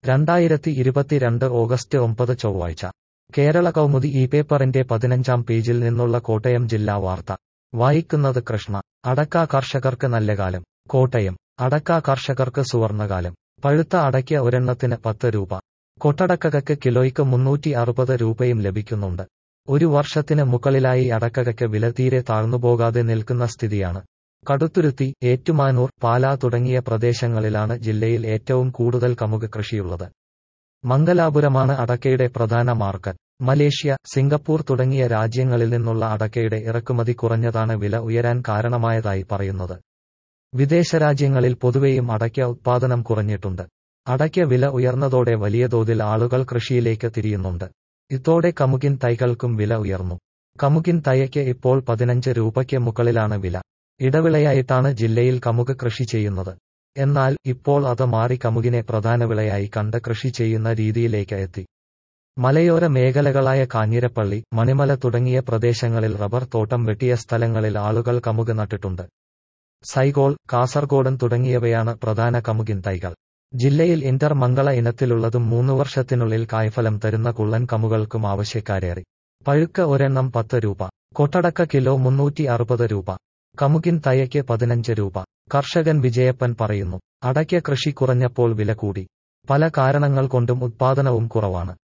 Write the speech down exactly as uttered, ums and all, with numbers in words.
രണ്ടായിരത്തി ഇരുപത്തിരണ്ട് ഓഗസ്റ്റ് ഒമ്പത് ചൊവ്വാഴ്ച കേരള കൗമുദി ഈ പേപ്പറിന്റെ പതിനഞ്ചാം പേജിൽ നിന്നുള്ള കോട്ടയം ജില്ലാ വാർത്ത വായിക്കുന്നത് കൃഷ്ണ. അടക്ക കർഷകർക്ക് നല്ല കാലം. കോട്ടയം. അടക്ക കർഷകർക്ക് സുവർണകാലം. പഴുത്ത അടയ്ക്ക ഒരെണ്ണത്തിന് പത്ത് രൂപ. കൊട്ടടക്കകക്ക് കിലോയ്ക്ക് മുന്നൂറ്റി അറുപത് രൂപയും ലഭിക്കുന്നുണ്ട്. ഒരു വർഷത്തിന് മുകളിലായി അടക്കകയ്ക്ക് വില തീരെ താഴ്ന്നുപോകാതെ നിൽക്കുന്ന സ്ഥിതിയാണ്. കടുത്തുരുത്തി, ഏറ്റുമാനൂർ, പാലാ തുടങ്ങിയ പ്രദേശങ്ങളിലാണ് ജില്ലയിൽ ഏറ്റവും കൂടുതൽ കമുക് കൃഷിയുള്ളത്. മംഗലാപുരമാണ് അടക്കയുടെ പ്രധാന മാർക്കറ്റ്. മലേഷ്യ, സിംഗപ്പൂർ തുടങ്ങിയ രാജ്യങ്ങളിൽ നിന്നുള്ള അടക്കയുടെ ഇറക്കുമതി കുറഞ്ഞതാണ് വില ഉയരാൻ കാരണമായതായി പറയുന്നത്. വിദേശ രാജ്യങ്ങളിൽ പൊതുവെയും അടയ്ക്ക ഉത്പാദനം കുറഞ്ഞിട്ടുണ്ട്. അടയ്ക്ക വില ഉയർന്നതോടെ വലിയ തോതിൽ ആളുകൾ കൃഷിയിലേക്ക് തിരിയുന്നുണ്ട്. ഇതോടെ കമുകിൻ തൈകൾക്കും വില ഉയർന്നു. കമുകിൻ തൈയ്ക്ക് ഇപ്പോൾ പതിനഞ്ച് രൂപയ്ക്ക് മുകളിലാണ് വില. ഇടവിളയായിട്ടാണ് ജില്ലയിൽ കമുക് കൃഷി ചെയ്യുന്നത്. എന്നാൽ ഇപ്പോൾ അത് മാറി കമുകിനെ പ്രധാന വിളയായി കണ്ട് കൃഷി ചെയ്യുന്ന രീതിയിലേക്ക് എത്തി. മലയോര മേഖലകളായ കാഞ്ഞിരപ്പള്ളി, മണിമല തുടങ്ങിയ പ്രദേശങ്ങളിൽ റബ്ബർ തോട്ടം വെട്ടിയ സ്ഥലങ്ങളിൽ ആളുകൾ കമുക് നട്ടിട്ടുണ്ട്. സൈഗോൾ, കാസർഗോഡൻ തുടങ്ങിയവയാണ് പ്രധാന കമുകിൻ തൈകൾ. ജില്ലയിൽ ഇന്റർ മംഗള ഇനത്തിലുള്ളതും മൂന്നു വർഷത്തിനുള്ളിൽ കായ്ഫലം തരുന്ന കുള്ളൻ കമുകൾക്കും ആവശ്യക്കാരേറി. പഴുക്ക ഒരെണ്ണം പത്ത് രൂപ. കൊട്ടടക്ക കിലോ മുന്നൂറ്റി അറുപത് രൂപ. കമുകിൻ തൈയ്ക്ക് പതിനഞ്ച് രൂപ. കർഷകൻ വിജയപ്പൻ പറയുന്നു. അടയ്ക്ക കൃഷി കുറഞ്ഞപ്പോൾ വില കൂടി. പല കാരണങ്ങൾ കൊണ്ടും ഉത്പാദനവും കുറവാണ്.